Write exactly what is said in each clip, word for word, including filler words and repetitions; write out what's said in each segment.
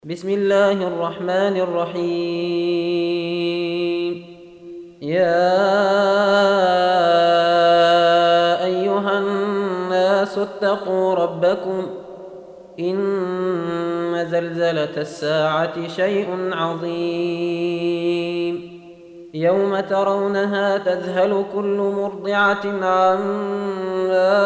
بسم الله الرحمن الرحيم. يا أيها الناس اتقوا ربكم إن زلزلة الساعة شيء عظيم. يوم ترونها تذهل كل مرضعة عما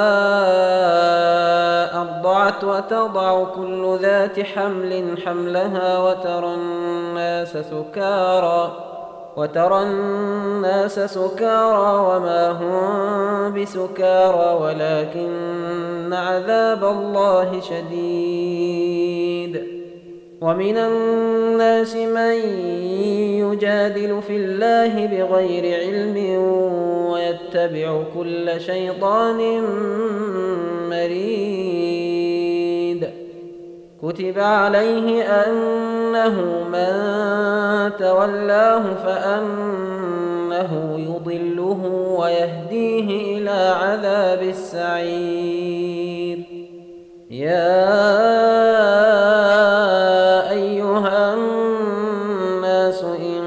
أرضعت وتضع كل ذات حمل حملها وترى الناس سكارى وترى الناس سكارى وما هم بسكارى ولكن عذاب الله شديد. ومن الناس من يجادل في الله بغير علم ويتبع كل شيطان مريد. كتب عليه أنه من تولاه فأنه يضله ويهديه إلى عذاب السعير. يا أيها الناس إن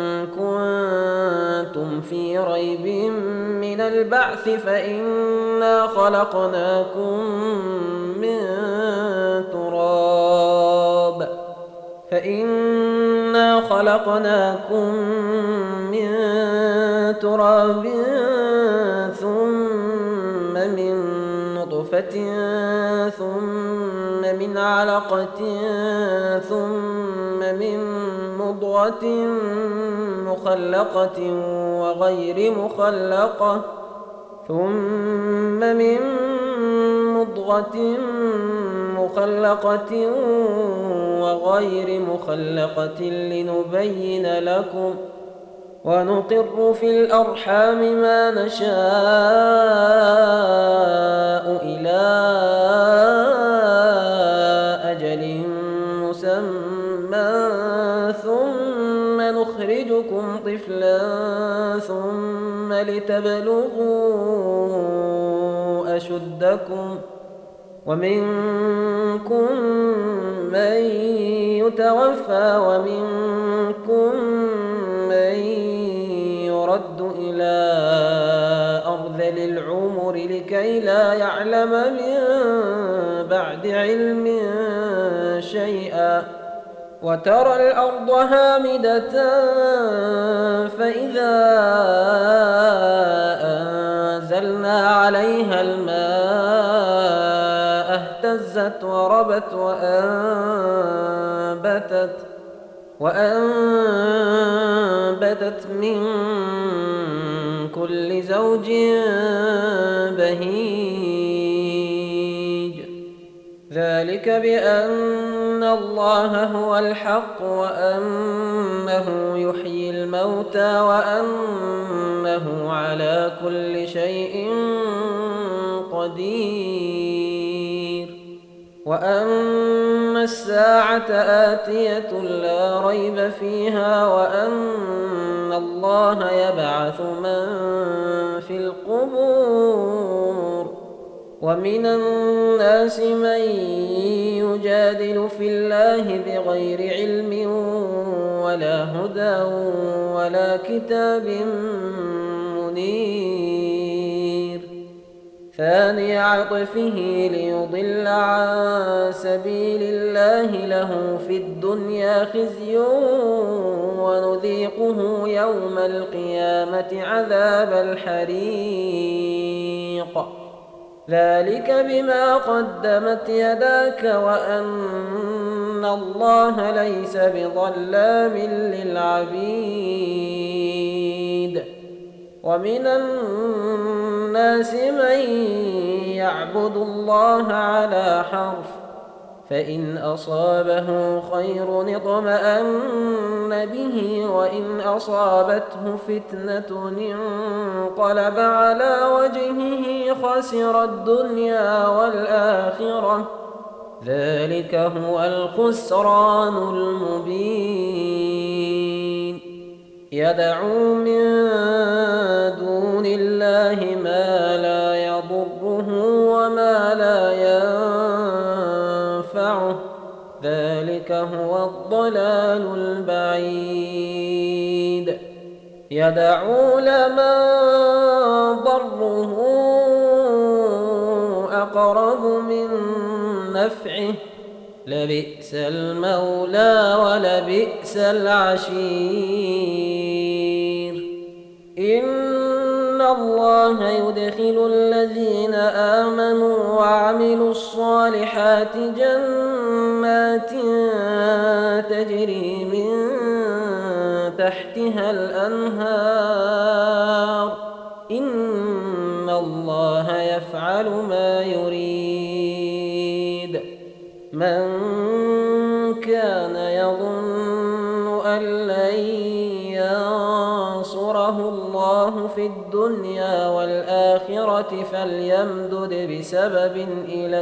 كنتم في ريب من البعث فإنا خلقناكم من تراب فإنا خلقناكم من تراب ثم من نطفة ثم من علقة ثم من مضغة مخلقة وغير مخلقة ثم من مضغة مخلقة وغير مخلقة لنبين لكم ونقر في الأرحام ما نشاء إلى أجل مسمى ثم نخرجكم طفلا ثم لتبلغوا أشدكم ومنكم من يتوفى ومنكم من يرد إلى أرذل العمر لكي لا يعلم من بعد علم شيئا. وترى الأرض هامدة فإذا أنزلنا عليها الماء اهتزت وربت وأنبتت وأنبتت من كل زوج بهيج. ذلك بأن الله هو الحق وأنه يحيي الموتى وأنه على كل شيء قدير وأن الساعة آتية لا ريب فيها وأن الله يبعث من في القبور. ومن الناس من يجادل في الله بغير علم ولا هدى ولا كتاب منير. ثاني عطفه ليضل عن سبيل الله له في الدنيا خزي ونذيقه يوم القيامة عذاب الحريق. ذلك بما قدمت يداك وأن الله ليس بظلام للعبيد. ومن الناس من يعبد الله على حرف فإن أصابه خير اطمأن به وإن أصابته فتنة انقلب على وجهه خسر الدنيا والآخرة. ذلك هو الخسران المبين. يدعو من دون الله ما لا يضره وما لا ينفعه ذلك هو الضلال البعيد يدعو لمن ضره أقرب من نفعه لبئس المولى ولبئس العشير إن الله يدخل الذين آمنوا وعملوا الصالحات جنات تجري من تحتها الأنهار إن الله يفعل ما يريد من كان يظن أن لن ينصره الله في الدنيا والآخرة فليمدد بسبب إلى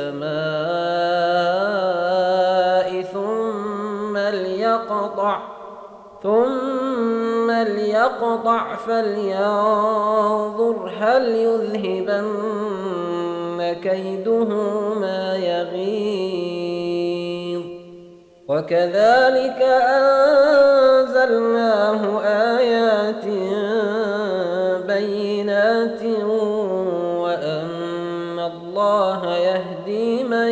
السماء ثم ليقطع ثم ليقطع فلينظر هل يذهبن كيده ما يغيظ وكذلك أنزلناه آيات بينات وأن الله يهدي من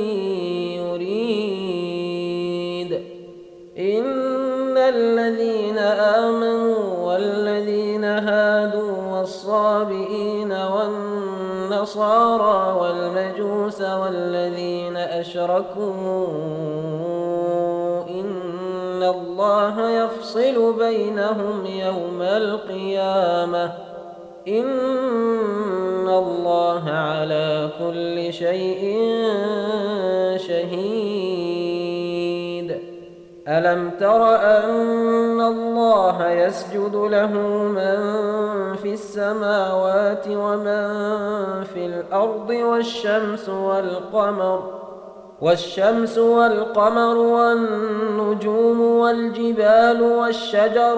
يريد إن الذين آمنوا والذين هادوا والصابئين والنصارى والمجوس والذين أشركوا إن الله يفصل بينهم يوم القيامة إن الله على كل شيء شهيد ألم تر أن الله يسجد له من في السماوات ومن في الأرض والشمس والقمر والشمس والقمر والنجوم والجبال والشجر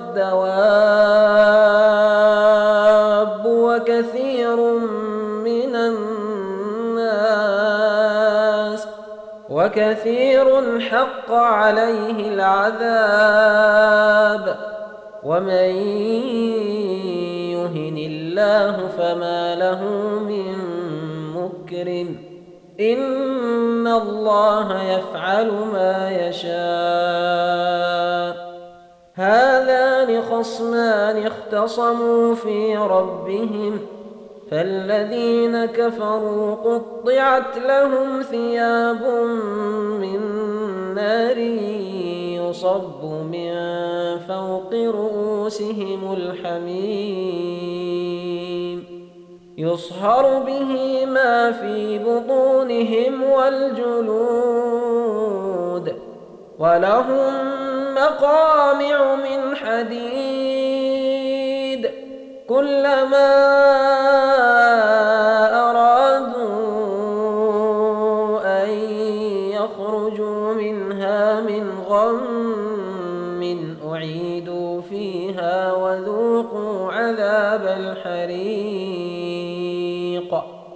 والدواب وكثير من الناس وكثير حق عليه العذاب ومن يهن الله فما له من مكرم إن الله يفعل ما يشاء هذان خصمان اختصموا في ربهم فالذين كفروا قطعت لهم ثياب من نار يصب من فوق رؤوسهم الحميم يصهر به ما في بطونهم والجلود ولهم مقامع من حديد كلما أرادوا أن يخرجوا منها من غم أعيدوا فيها وذوقوا عذاب الحريق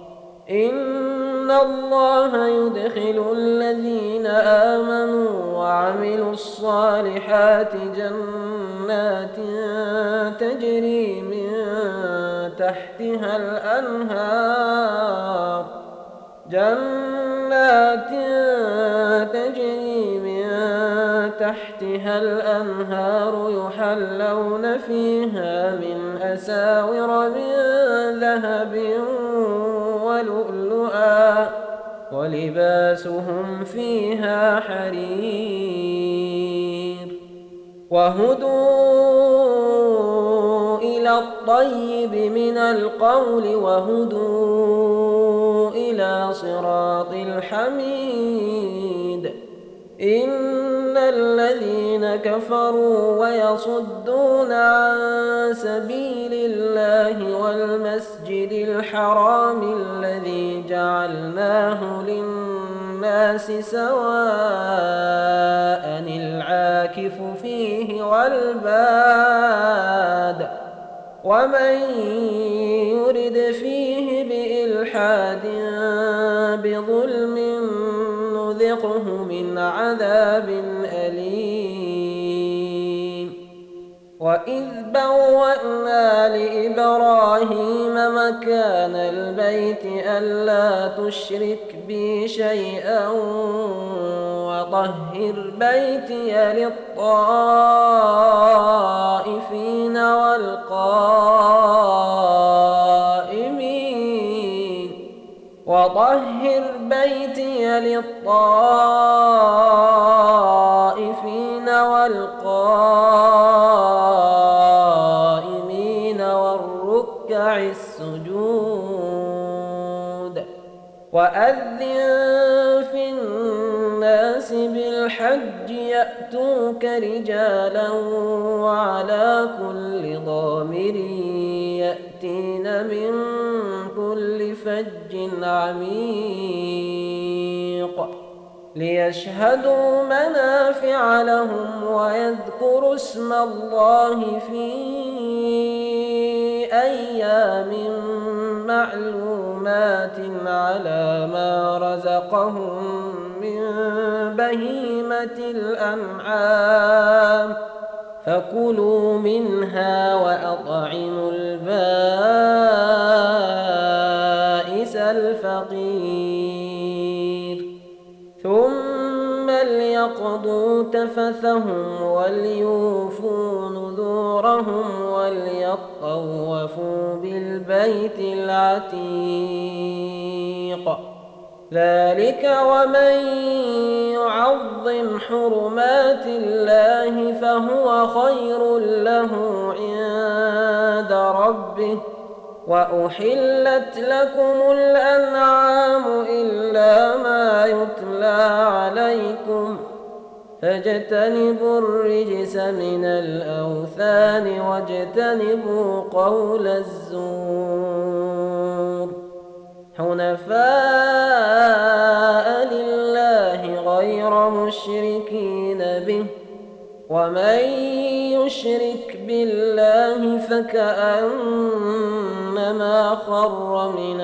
إن الله يدخل الذين آمنوا وعملوا الصالحات جنات تجري من تحتها الأنهار جنات تجري من تحتها الأنهار يحلون فيها من أساور من ذهب ولؤلؤا ولباسهم فيها حرير وهدوا إلى الطيب من القول وهدوا إلى صراط الحميد إن الذين كفروا ويصدون عن سبيل الله والمسجد الحرام الذي جعلناه للناس سواء العاكف فيه والباد ومن يرد فيه بإلحاد بظلم نذقه من عذاب أليم. وإذ بوأنا لإبراهيم مكان البيت ألا تشرك بي شيئا وطهر بيتي للطائفين والقائمين وطهر بيتي للطائفين والقائمين والركع السجود. وأذن في الناس بالحج يأتوك رجالا وعلى كل ضامر يأتين من كل فج عميق ليشهدوا منافع لهم ويذكروا اسم الله في أيام معلومات على ما رزقهم من بهيمة الأنعام فكلوا منها وأطعموا البائس الفقير ثم ليقضوا تفثهم وليوفوا نذورهم وليطوفوا بالبيت العتيق. ذلك ومن يعظم حرمات الله فهو خير له عند ربه. وأحلت لكم الأنعام إلا ما يتلى عليكم فاجتنبوا الرجس من الأوثان واجتنبوا قول الزور حنفاء لله غير مشركين به. ومن يشرك بالله فكأنما خر من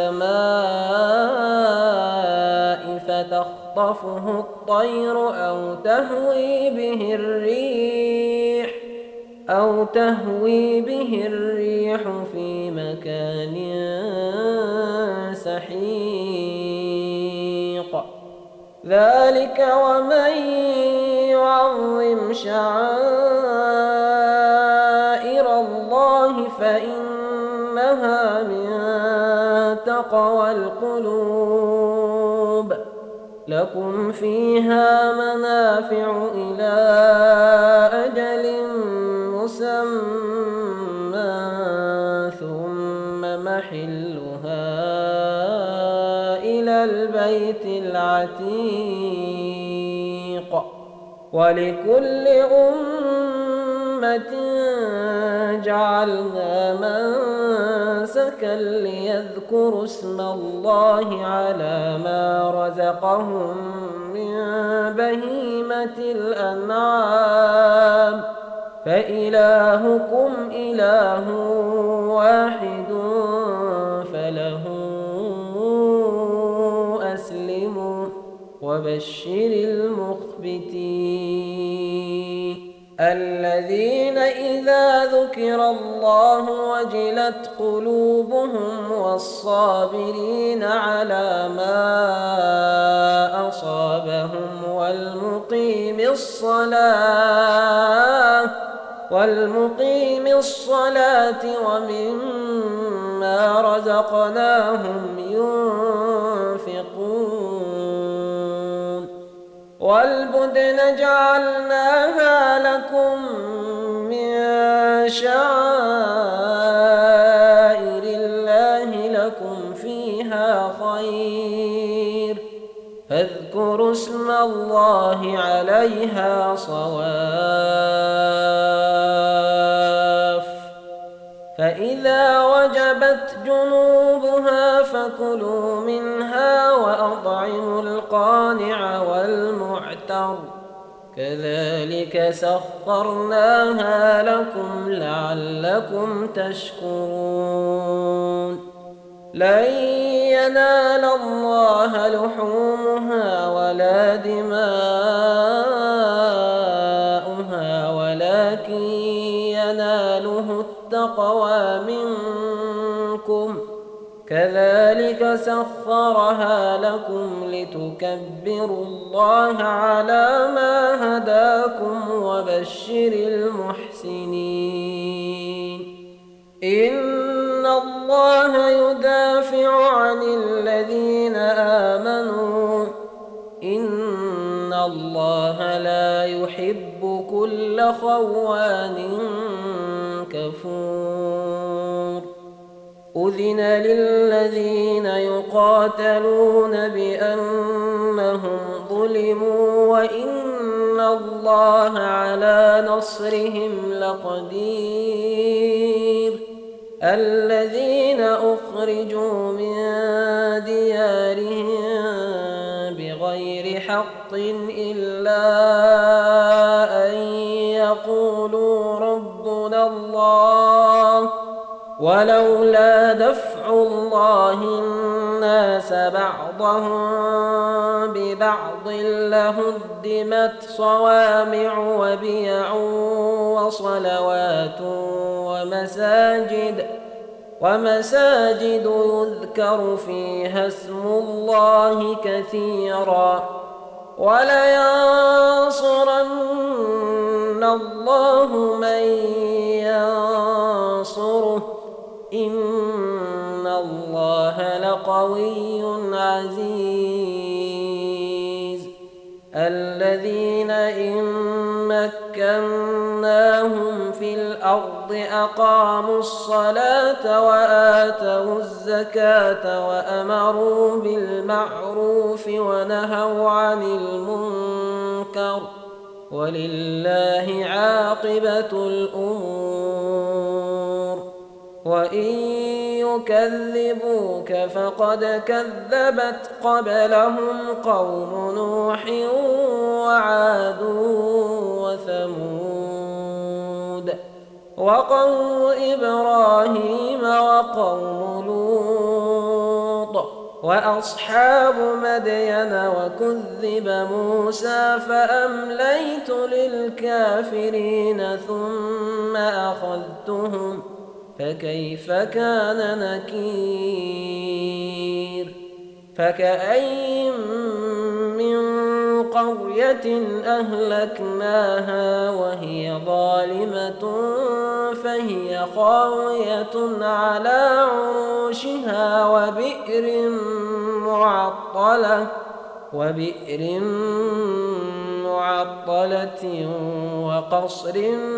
السماء فتخطفه الطير أو تهوي به الريح أو تهوي به الريح في مكان سحيق. ذلك ومن يعظم شعائر الله فإنها من تقوى القلوب. لكم فيها منافع إلى أجل مسمى ثم محلها إلى البيت العتيق. ولكل أمة جعلنا منسكا ليذكروا اسم الله على ما رزقهم من بهيمة الأنعام فإلهكم إله واحد فله أسلموا وبشر المخبتين الذين إذا ذكر الله وجلت قلوبهم والصابرين على ما أصابهم والمقيم الصلاة والمقيم الصلاة ومما رزقناهم ينفقون. والبدن جعلناها لكم من شعائر الله لكم فيها خير فاذكروا اسم الله عليها صواف. فإذا وجبت جنوبها فكلوا منها وأطعموا القانع والمعتر كذلك سخرناها لكم لعلكم تشكرون. لن ينال الله لحومها ولا دماؤها ولكن يناله التقوى منكم كذلك سخرها لكم لتكبروا الله على ما هداكم وبشر المحسنين. إن الله يدافع عن الذين آمنوا إن الله لا يحب كل خوان كفور. أذن للذين يقاتلون بأنهم ظلموا وإن الله على نصرهم لقدير. الذين أخرجوا من ديارهم بغير حق إلا أن يقولوا ربنا الله ولولا دفع الله الناس بعضهم ببعض لهدمت صوامع وبيع وصلوات ومساجد ومساجد يذكر فيها اسم الله كثيرا ولينصرن الله من ينصره إن الله لقوي عزيز. الذين إن مكناهم في الأرض أقاموا الصلاة وآتوا الزكاة وأمروا بالمعروف ونهوا عن المنكر ولله عاقبة الأمور. وإن يكذبوك فقد كذبت قبلهم قوم نوح وعاد وثمود وقوم إبراهيم وقوم لوط وأصحاب مدين وكذب موسى فأمليت للكافرين ثم أخذتهم فكيف كان نكير. فكأين من قرية أهلكناها وهي ظالمة فهي خاوية على عروشها وبئر معطلة وبئر معطلة وقصر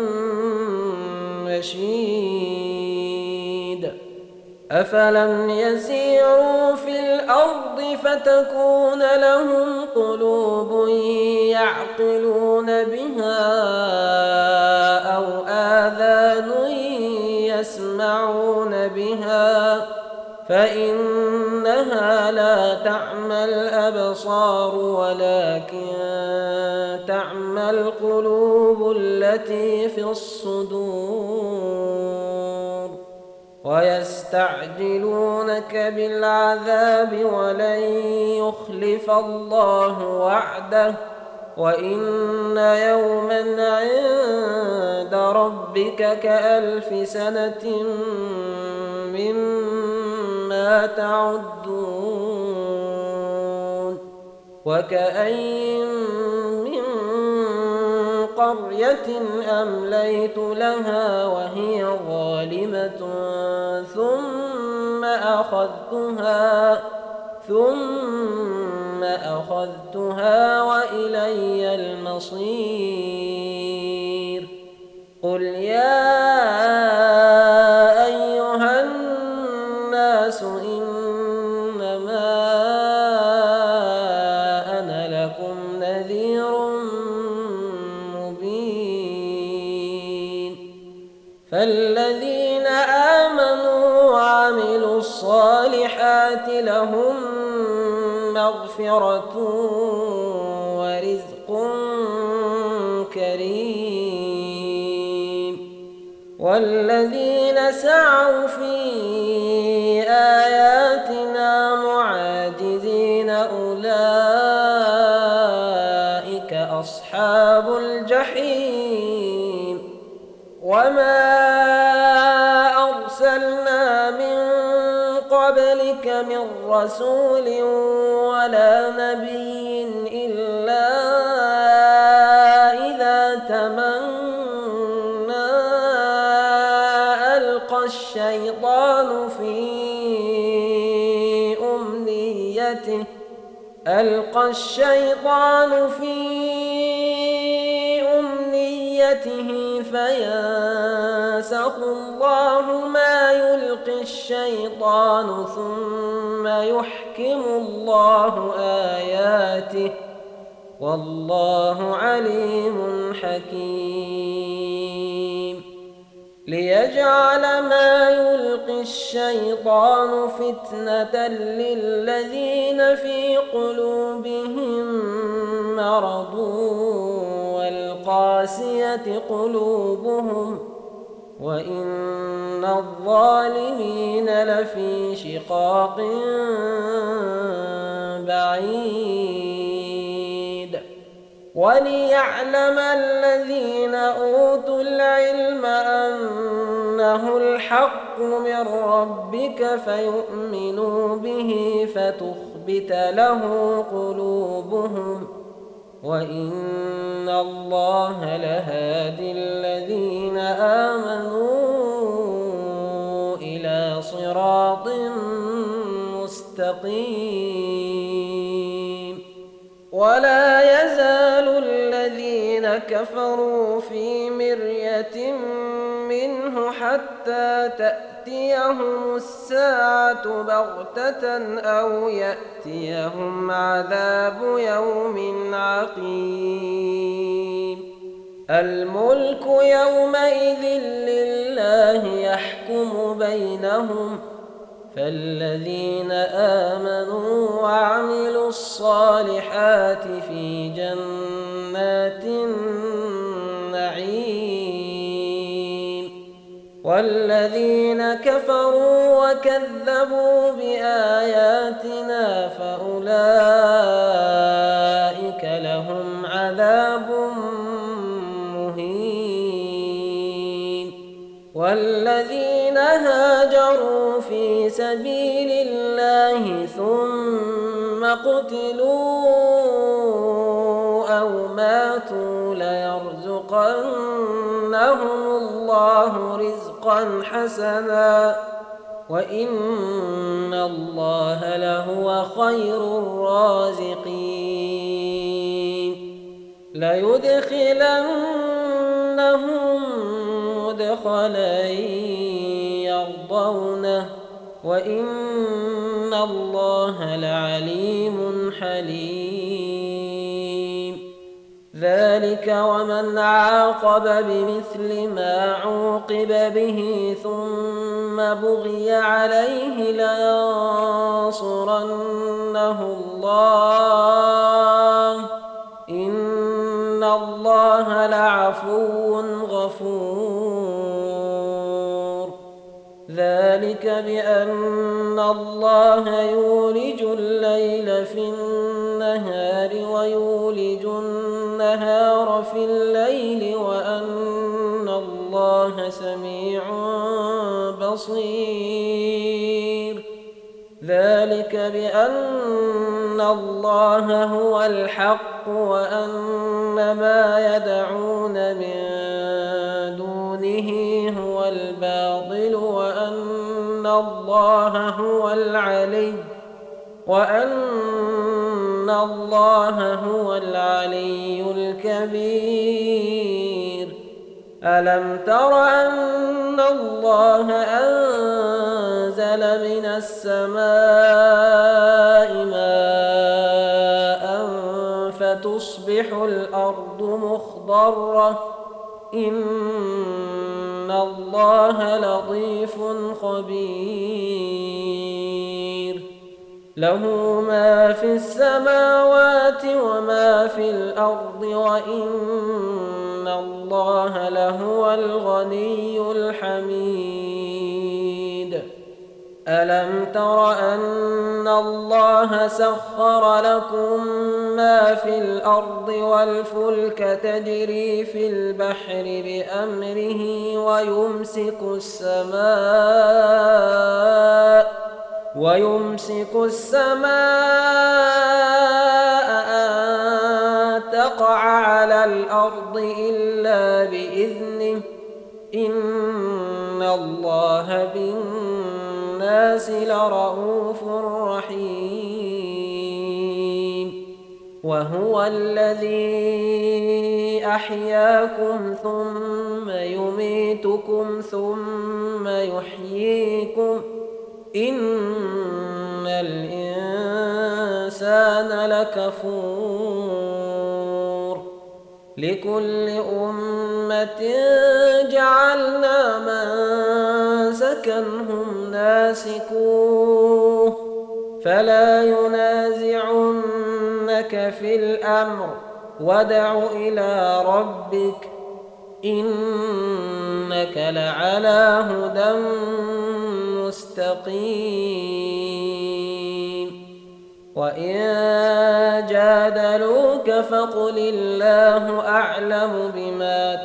مشيد. أفلم يسيروا في الأرض فتكون لهم قلوب يعقلون بها أو آذان يسمعون بها فإنها لا تعمى الأبصار ولكن تعمى القلوب التي في الصدور. ويستعجلونك بالعذاب ولن يخلف الله وعده وإن يوما عند ربك كألف سنة مما تعدون. وكأين من قرية أمليت لها وهي ظالمة ثم أخذتها ثم أخذتها وإلي المصير. قل يا أيها الناس إنما أنا لكم نذير مبين. فالذين آمنوا وعملوا الصالحات لهم مغفرة ورزق كريم. والذين سعوا في آياتنا الجحيم. وما أرسلنا من قبلك من رسول ولا نبي إلا إذا تمنى ألقى الشيطان في أمنيته ألقى الشيطان في أمنيته فينسخ الله ما يلقي الشيطان ثم يحكم الله آياته والله عليم حكيم. ليجعل ما يلقي الشيطان فتنة للذين في قلوبهم مرض والقاسية قلوبهم وإن الظالمين لفي شقاق بعيد. وليعلم الذين أوتوا العلم أنه الحق من ربك فيؤمنوا به فتخبت له قلوبهم وإن الله لهادي الذين آمنوا إلى صراط مستقيم. ولا يزال الذين كفروا في مرية منه حتى تأتيهم الساعة بغتة أو يأتيهم عذاب يوم عقيم. الملك يومئذ لله يحكم بينهم فالذين آمنوا وعملوا الصالحات في جنات النعيم. والذين كفروا وكذبوا بآياتنا فأولئك لهم عذاب مهين. والذين هاجروا في سبيل الله ثم قتلوا أو ماتوا ليرزقنهم الله رزقا حسنا وإن الله لهو خير الرازقين. ليدخلنهم مدخلا يرضونه وإن الله لعليم حليم. ذلك ومن عاقب بمثل ما عوقب به ثم بغي عليه لينصرنه الله إن الله لعفو غفور. ذلك بأن الله يولج الليل في النهار ويولج النهار في الليل وأن الله سميع بصير. ذلك بأن الله هو الحق وأن ما يدعون من دونه هو الباطل وأن الله هو العلي وأن الله هو العلي الكبير. ألم تر أن الله أنزل من السماء ماء فتصبح الأرض مخضرة إن الله لطيف خبير. له ما في السماوات وما في الأرض وإن الله لهو الغني الحميد. ألم تر أن الله سخر لكم ما في الأرض والفلك تجري في البحر بأمره ويمسك السماء ويمسك السماء أن تقع على الأرض إلا بإذنه إن الله بالناس لرءوف رحيم وهو الذي أحياكم ثم يميتكم ثم يحييكم إن الإنسان لكفور لكل أمة جعلنا منسكا هم ناسكوه فلا ينازعنك في الأمر وادع إلى ربك إنك لعلى هدى مستقيم وإن جادلوك فقل الله أعلم بما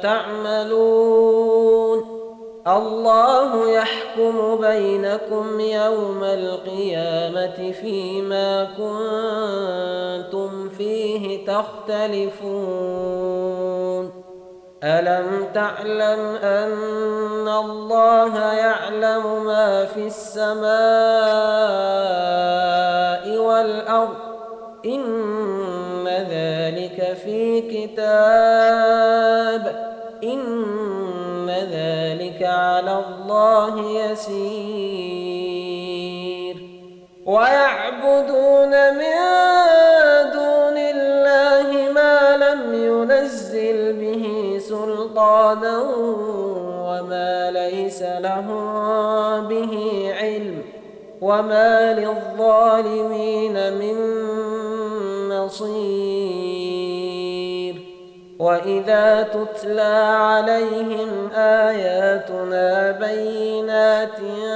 تعملون الله يحكم بينكم يوم القيامة فيما كنتم فيه تختلفون ألم تعلم أن الله يعلم ما في السماء والأرض إن ذلك في كتاب إن ذلك على الله يسير ويعبدون من دون الله ما لم ينزل به سلطانا وما ليس لهم به علم وما للظالمين من نصير وإذا تتلى عليهم آياتنا بينات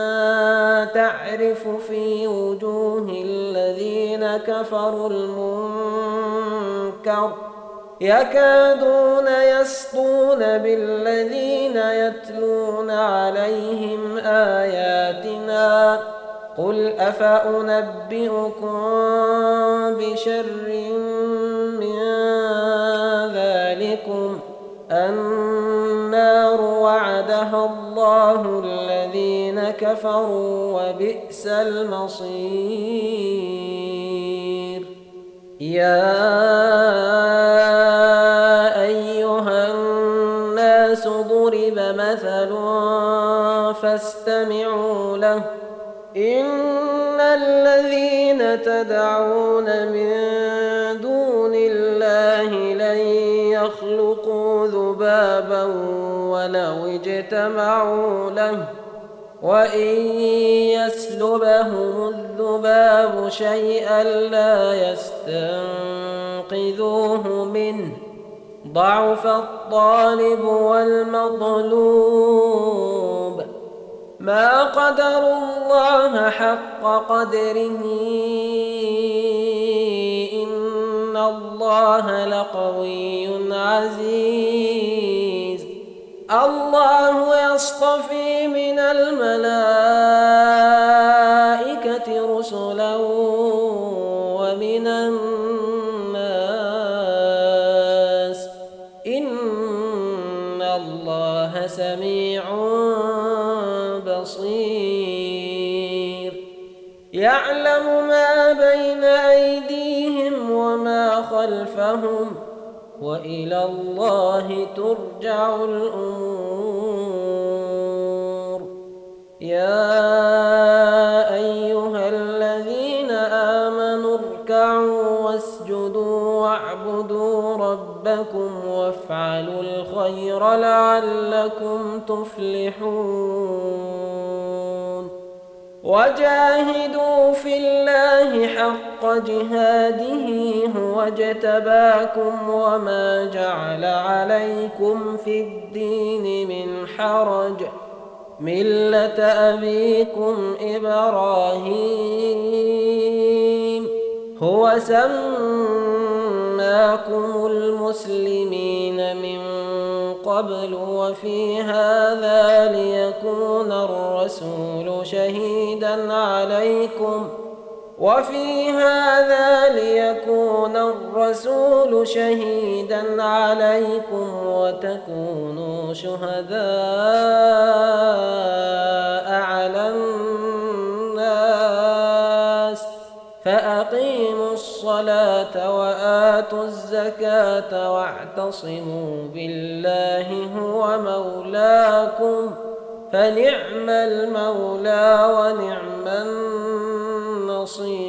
تعرف في وجوه الذين كفروا المنكر يكادون يسطون بالذين يتلون عليهم آياتنا قل أفأنبئكم بشر من ذلكم النار وعدها الله الذين كفروا وبئس المصير يا أيها الناس ضرب مثل فاستمعوا له إن الذين تدعون من دون الله لن يخلقوا ذبابا ولو اجتمعوا له وإن يسلبهم الذباب شيئا لا يستنقذوه منه ضعف الطالب والمطلوب ما قدروا الله حق قدره إن الله لقوي عزيز الله يصطفي من الملائكة رسلا ومن الناس إن الله سميع بصير يعلم ما بين أيديهم وما خلفهم وإلى الله ترجع الأمور يا أيها الذين آمنوا اركعوا واسجدوا واعبدوا ربكم وافعلوا الخير لعلكم تفلحون وجاهدوا في الله حق جهاده هو اجتباكم وما جعل عليكم في الدين من حرج ملة أبيكم إبراهيم هو سماكم المسلمين من قبل وفي هذا ليكون الرسول شهيدا عليكم وفي هذا ليكون الرسول شهيدا عليكم وتكونوا شهداء على الناس فأقيموا الصلاة وآتوا الزكاة واعتصموا بالله هو مولاكم فنعم المولى ونعم النصير.